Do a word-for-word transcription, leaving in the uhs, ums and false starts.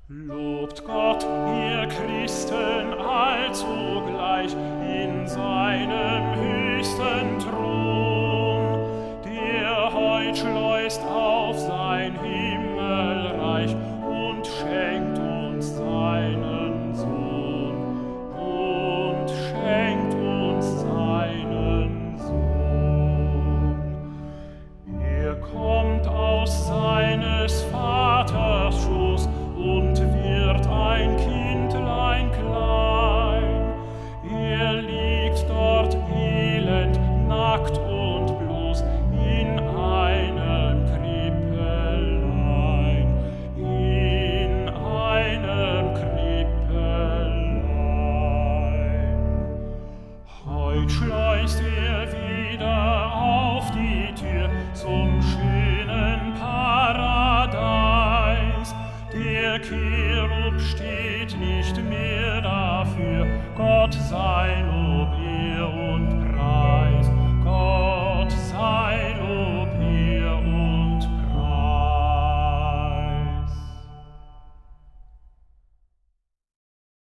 Lobt Gott, ihr Christen, allzugleich in seinem höchsten Thron, der heut schleust auf sein Himmelreich und schenkt uns seinen Sohn, und schenkt uns seinen Sohn. Er kommt aus seines Vaters Schoß und wird ein Kindlein klein. Er liegt dort elend, nackt und bloß in einem Krippelein, in einem Krippelein. Heut schleust er wieder auf die Tür zum schönen Paradies. Der Cherub steht nicht mehr dafür, Gott sei Lob.